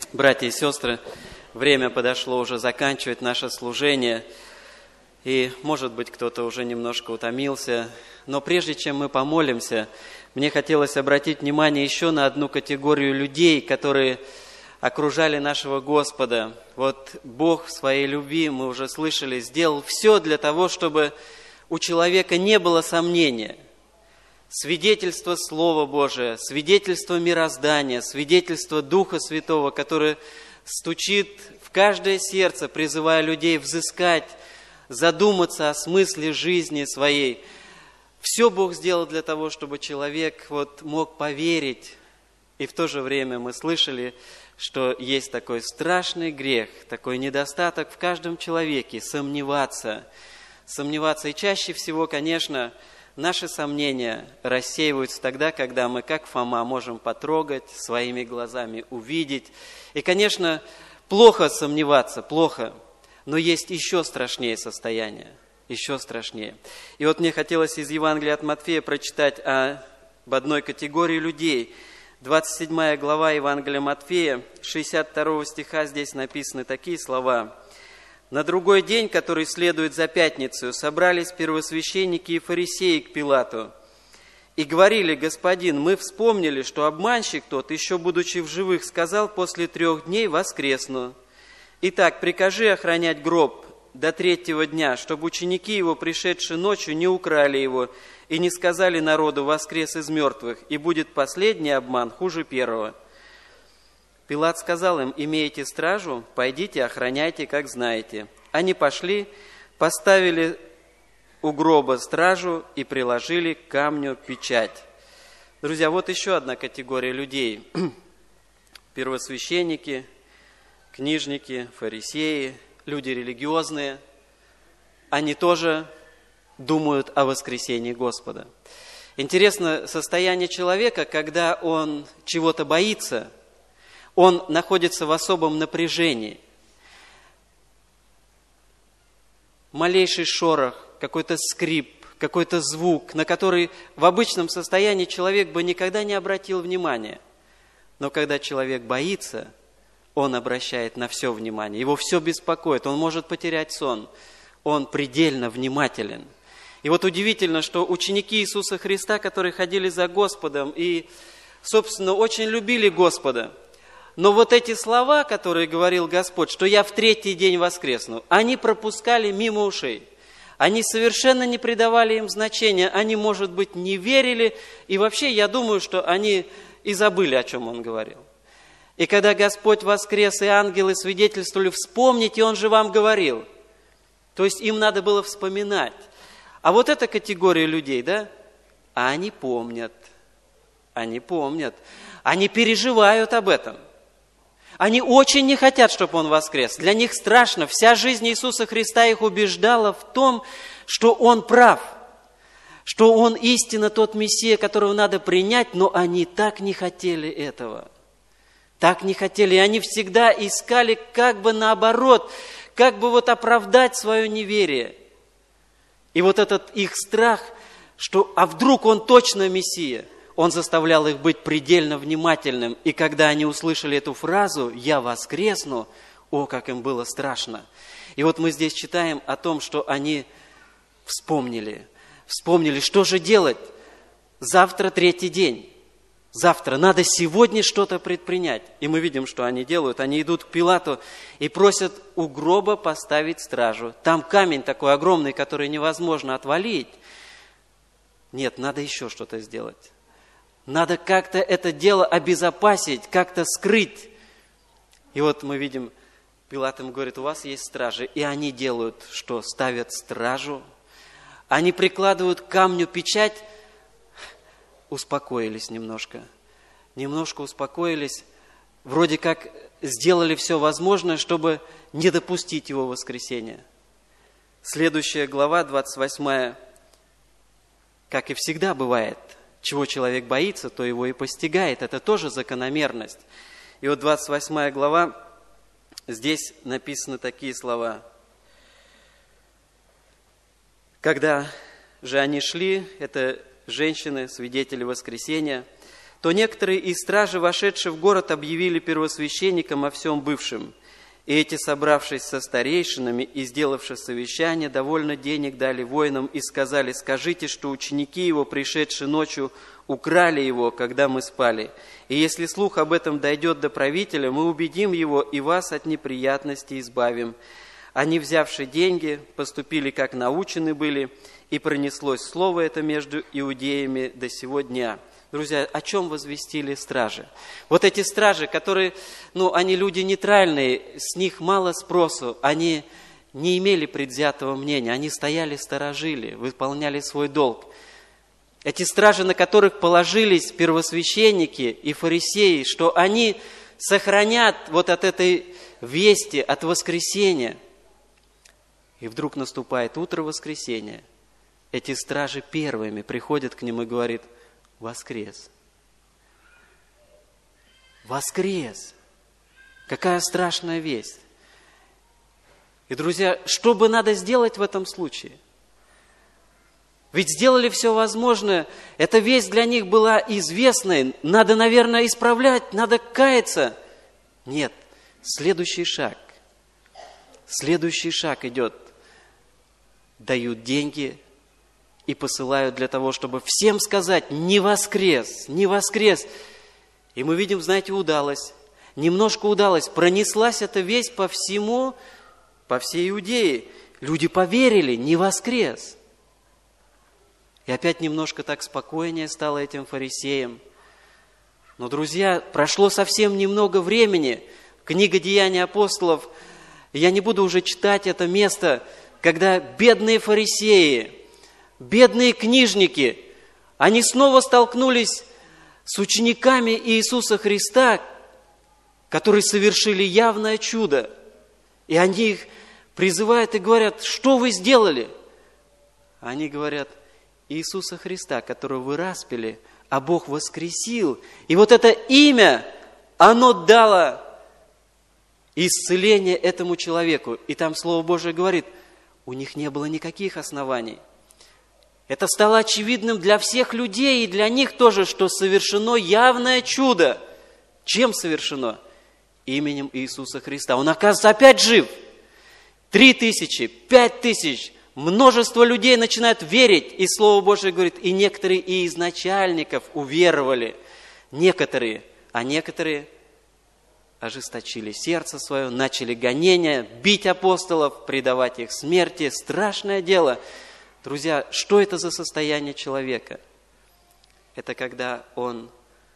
Братья и сестры, время подошло уже заканчивать наше служение, и, может быть, кто-то уже немножко утомился, но прежде чем мы помолимся, мне хотелось обратить внимание еще на одну категорию людей, которые окружали нашего Господа. Вот Бог в своей любви, мы уже слышали, сделал все для того, чтобы у человека не было сомнения. Свидетельство Слова Божия, свидетельство мироздания, свидетельство Духа Святого, который стучит в каждое сердце, призывая людей взыскать, задуматься о смысле жизни своей. Все Бог сделал для того, чтобы человек мог поверить. И в то же время мы слышали, что есть такой страшный грех, такой недостаток в каждом человеке – сомневаться. И чаще всего, конечно, наши сомнения рассеиваются тогда, когда мы, как Фома, можем потрогать, своими глазами увидеть. И, конечно, плохо сомневаться, плохо, но есть еще страшнее состояние, еще страшнее. И вот мне хотелось из Евангелия от Матфея прочитать об одной категории людей. 27 глава Евангелия Матфея, 62 стиха, здесь написаны такие слова. «На другой день, который следует за пятницу, собрались первосвященники и фарисеи к Пилату и говорили: „Господин, мы вспомнили, что обманщик тот, еще будучи в живых, сказал: после 3 дней воскресну. Итак, прикажи охранять гроб до 3-го дня, чтобы ученики его, пришедшие ночью, не украли его и не сказали народу: воскрес из мертвых, и будет последний обман хуже первого“. Пилат сказал им: „Имеете стражу? Пойдите, охраняйте, как знаете“. Они пошли, поставили у гроба стражу и приложили к камню печать. Друзья, вот еще одна категория людей. Первосвященники, книжники, фарисеи, люди религиозные. Они тоже думают о воскресении Господа. Интересно состояние человека, когда он чего-то боится, он находится в особом напряжении. Малейший шорох, какой-то скрип, какой-то звук, на который в обычном состоянии человек бы никогда не обратил внимания. Но когда человек боится, он обращает на все внимание. Его все беспокоит, он может потерять сон. Он предельно внимателен. И вот удивительно, что ученики Иисуса Христа, которые ходили за Господом и, собственно, очень любили Господа, но вот эти слова, которые говорил Господь, что «я в 3-й день воскресну», они пропускали мимо ушей. Они совершенно не придавали им значения. Они, может быть, не верили. И вообще, я думаю, что они и забыли, о чем Он говорил. И когда Господь воскрес, и ангелы свидетельствовали: «Вспомните, Он же вам говорил». То есть им надо было вспоминать. А вот эта категория людей, да, они помнят. Они помнят. Они переживают об этом. Они очень не хотят, чтобы Он воскрес. Для них страшно. Вся жизнь Иисуса Христа их убеждала в том, что Он прав, что Он истинно тот Мессия, которого надо принять, но они так не хотели этого. Так не хотели. И они всегда искали как бы наоборот, как бы оправдать свое неверие. И вот этот их страх, что а вдруг Он точно Мессия, Он заставлял их быть предельно внимательным. И когда они услышали эту фразу «я воскресну», о, как им было страшно. И вот мы здесь читаем о том, что они вспомнили, что же делать? Завтра 3-й день. Завтра надо сегодня что-то предпринять. И мы видим, что они делают. Они идут к Пилату и просят у гроба поставить стражу. Там камень такой огромный, который невозможно отвалить. Нет, надо еще что-то сделать. Надо как-то это дело обезопасить, как-то скрыть. И вот мы видим, Пилат им говорит: «У вас есть стражи». И они делают что? Ставят стражу. Они прикладывают к камню печать. Успокоились немножко. Немножко успокоились. Вроде как сделали все возможное, чтобы не допустить его воскресения. Следующая глава, 28, как и всегда бывает. Чего человек боится, то его и постигает. Это тоже закономерность. И вот 28 глава, здесь написаны такие слова. Когда же они шли, это женщины, свидетели воскресения, то некоторые из стражи, вошедшие в город, объявили первосвященникам о всем бывшем. И эти, собравшись со старейшинами и сделавши совещание, довольно денег дали воинам и сказали: скажите, что ученики его, пришедшие ночью, украли его, когда мы спали. И если слух об этом дойдет до правителя, мы убедим его и вас от неприятностей избавим. Они, взявши деньги, поступили, как научены были, и пронеслось слово это между иудеями до сего дня». Друзья, о чем возвестили стражи? Вот эти стражи, которые, они люди нейтральные, с них мало спросу, они не имели предвзятого мнения, они стояли, сторожили, выполняли свой долг. Эти стражи, на которых положились первосвященники и фарисеи, что они сохранят вот от этой вести, от воскресения. И вдруг наступает утро воскресения. Эти стражи первыми приходят к ним и говорят: воскрес. Воскрес! Какая страшная весть! И, друзья, что бы надо сделать в этом случае? Ведь сделали все возможное. Эта весть для них была известной. Надо, наверное, исправлять, надо каяться. Нет, следующий шаг. Следующий шаг идет. Дают деньги и посылают для того, чтобы всем сказать: не воскрес, не воскрес. И мы видим, знаете, удалось. Немножко удалось. Пронеслась эта весть по всей Иудее. Люди поверили: не воскрес. И опять немножко так спокойнее стало этим фарисеям. Но, друзья, прошло совсем немного времени. Книга «Деяния апостолов», я не буду уже читать это место, когда бедные фарисеи, бедные книжники, они снова столкнулись с учениками Иисуса Христа, которые совершили явное чудо. И они их призывают и говорят: что вы сделали? Они говорят: Иисуса Христа, которого вы распяли, а Бог воскресил. И вот это имя, оно дало исцеление этому человеку. И там Слово Божие говорит: у них не было никаких оснований. Это стало очевидным для всех людей и для них тоже, что совершено явное чудо. Чем совершено? Именем Иисуса Христа. Он, оказывается, опять жив. 3000, 5000, множество людей начинают верить. И Слово Божие говорит: и некоторые и из начальников уверовали. Некоторые, а некоторые ожесточили сердце свое, начали гонения, бить апостолов, предавать их смерти. Страшное дело. Друзья, что это за состояние человека? Это когда он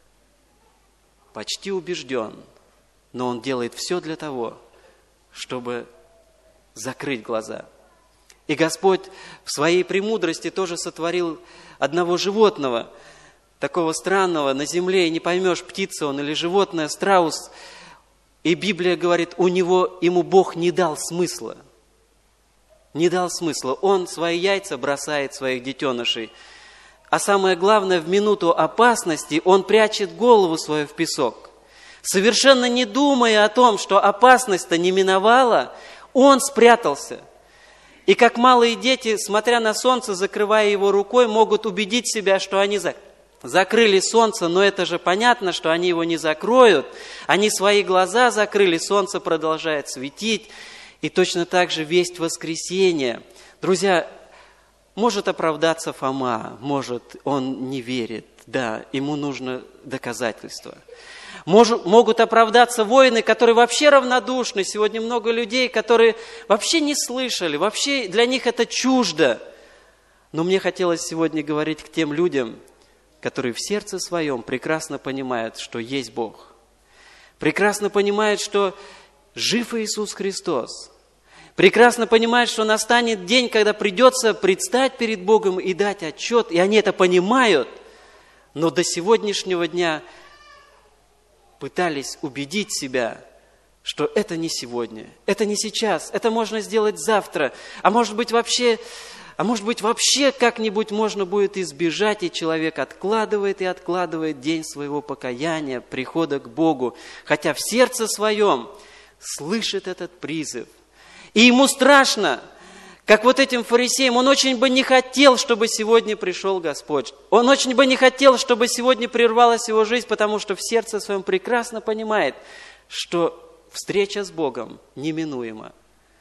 почти убежден, но он делает все для того, чтобы закрыть глаза. И Господь в своей премудрости тоже сотворил одного животного, такого странного на земле, и не поймешь, птица он или животное, страус. И Библия говорит, ему Бог не дал смысла. Не дал смысла. Он свои яйца бросает, своих детенышей. А самое главное, в минуту опасности он прячет голову свою в песок. Совершенно не думая о том, что опасность-то не миновала, он спрятался. И как малые дети, смотря на солнце, закрывая его рукой, могут убедить себя, что они закрыли солнце, но это же понятно, что они его не закроют. Они свои глаза закрыли, солнце продолжает светить. И точно так же весть воскресения. Друзья, может оправдаться Фома, может он не верит, да, ему нужно доказательство. Могут оправдаться воины, которые вообще равнодушны. Сегодня много людей, которые вообще не слышали, вообще для них это чуждо. Но мне хотелось сегодня говорить к тем людям, которые в сердце своем прекрасно понимают, что есть Бог. Прекрасно понимают, что жив Иисус Христос. Прекрасно понимают, что настанет день, когда придется предстать перед Богом и дать отчет. И они это понимают, но до сегодняшнего дня пытались убедить себя, что это не сегодня, это не сейчас, это можно сделать завтра, а может быть вообще как-нибудь можно будет избежать, и человек откладывает и откладывает день своего покаяния, прихода к Богу, хотя в сердце своем слышит этот призыв. И ему страшно, как вот этим фарисеям, он очень бы не хотел, чтобы сегодня пришел Господь. Он очень бы не хотел, чтобы сегодня прервалась его жизнь, потому что в сердце своем прекрасно понимает, что встреча с Богом неминуема.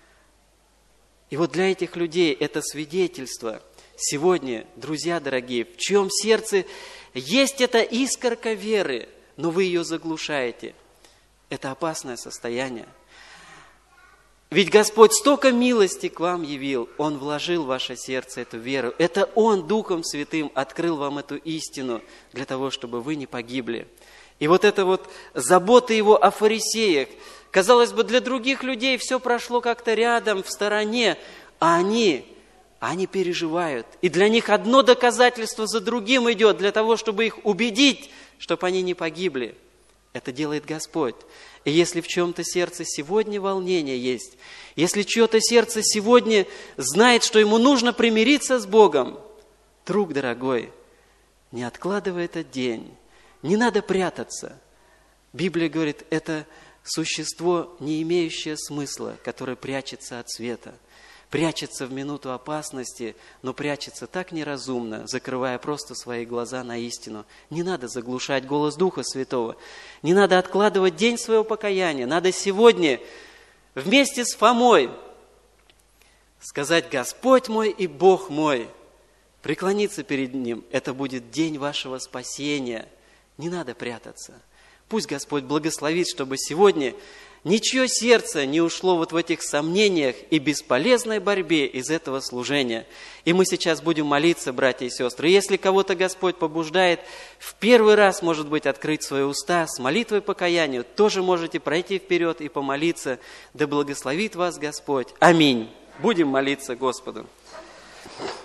И вот для этих людей это свидетельство. Сегодня, друзья дорогие, в чьем сердце есть эта искорка веры, но вы ее заглушаете. Это опасное состояние. Ведь Господь столько милости к вам явил. Он вложил в ваше сердце эту веру. Это Он Духом Святым открыл вам эту истину для того, чтобы вы не погибли. И вот эта вот забота Его о фарисеях, казалось бы, для других людей все прошло как-то рядом, в стороне, а они переживают. И для них одно доказательство за другим идет, для того, чтобы их убедить, чтобы они не погибли. Это делает Господь. И если в чем-то сердце сегодня волнение есть, если чье-то сердце сегодня знает, что ему нужно примириться с Богом, друг дорогой, не откладывай этот день, не надо прятаться. Библия говорит, это существо, не имеющее смысла, которое прячется от света. Прячется в минуту опасности, но прячется так неразумно, закрывая просто свои глаза на истину. Не надо заглушать голос Духа Святого. Не надо откладывать день своего покаяния. Надо сегодня вместе с Фомой сказать: «Господь мой и Бог мой». Преклониться перед Ним. Это будет день вашего спасения. Не надо прятаться. Пусть Господь благословит, чтобы сегодня ничье сердце не ушло вот в этих сомнениях и бесполезной борьбе из этого служения. И мы сейчас будем молиться, братья и сестры. Если кого-то Господь побуждает в первый раз, может быть, открыть свои уста с молитвой покаяния, тоже можете пройти вперед и помолиться. Да благословит вас Господь. Аминь. Будем молиться Господу.